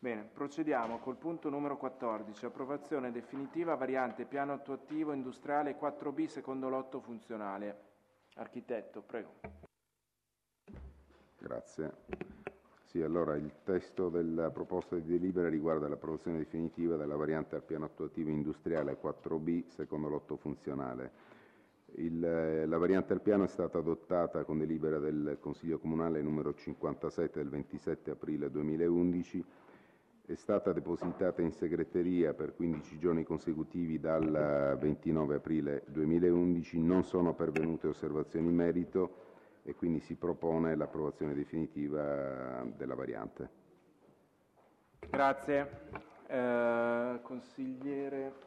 Bene, procediamo col punto numero 14, approvazione definitiva variante piano attuativo industriale 4B secondo lotto funzionale. Architetto, prego. Grazie. Sì, allora il testo della proposta di delibera riguarda l'approvazione definitiva della variante al piano attuativo industriale 4B secondo lotto funzionale. La variante al piano è stata adottata con delibera del Consiglio Comunale numero 57 del 27 aprile 2011, è stata depositata in segreteria per 15 giorni consecutivi dal 29 aprile 2011, non sono pervenute osservazioni in merito e quindi si propone l'approvazione definitiva della variante. Grazie. Consigliere.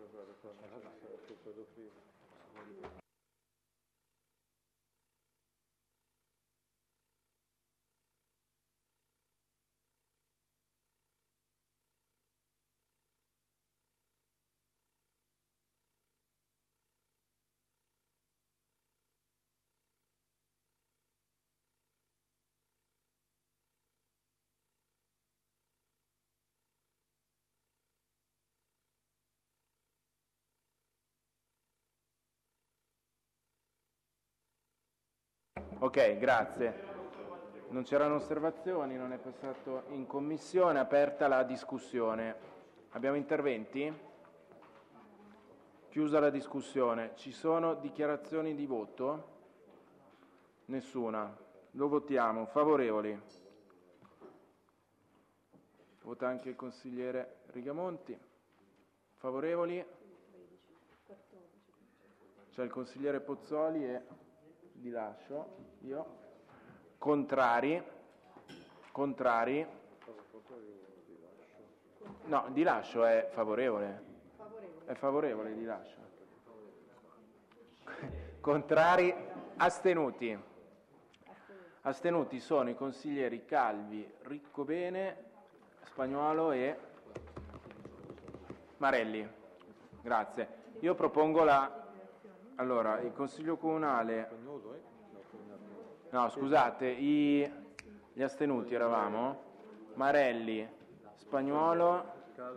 Ok, grazie. Non c'erano osservazioni, non è passato in commissione, aperta la discussione. Abbiamo interventi? Chiusa la discussione. Ci sono dichiarazioni di voto? Nessuna. Lo votiamo. Favorevoli? Vota anche il consigliere Rigamonti. Favorevoli? C'è il consigliere Pozzoli e Di Lascio. Io. Contrari? Contrari? No, Di Lascio è favorevole. È favorevole Di Lascio. Contrari? Astenuti? Astenuti sono i consiglieri Calvi, Riccobene, Spagnuolo e Marelli. Grazie. Io propongo Allora, il Consiglio Comunale. No, scusate, gli astenuti eravamo Marelli, Spagnuolo,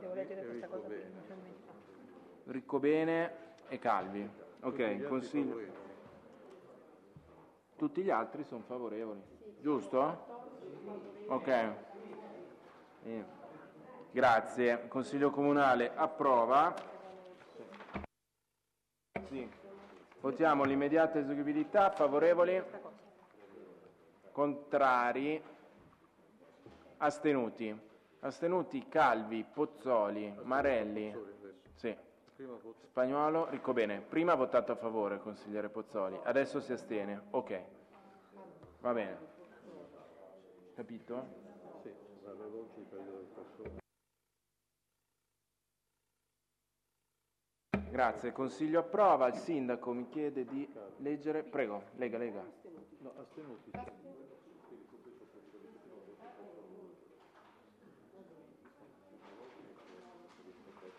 Riccobene e Calvi. Ok, Consiglio. Tutti gli altri sono favorevoli, giusto? Ok. Grazie. Consiglio Comunale approva. Sì. Votiamo l'immediata eseguibilità. Favorevoli? Contrari? Astenuti? Astenuti Calvi, Pozzoli, Marelli. Sì. Spagnuolo, Riccobene. Prima ha votato a favore, consigliere Pozzoli, adesso si astiene. Ok. Va bene. Capito? Sì. Grazie, il Consiglio approva, il Sindaco mi chiede di leggere. Prego, Lega. No, astenuti.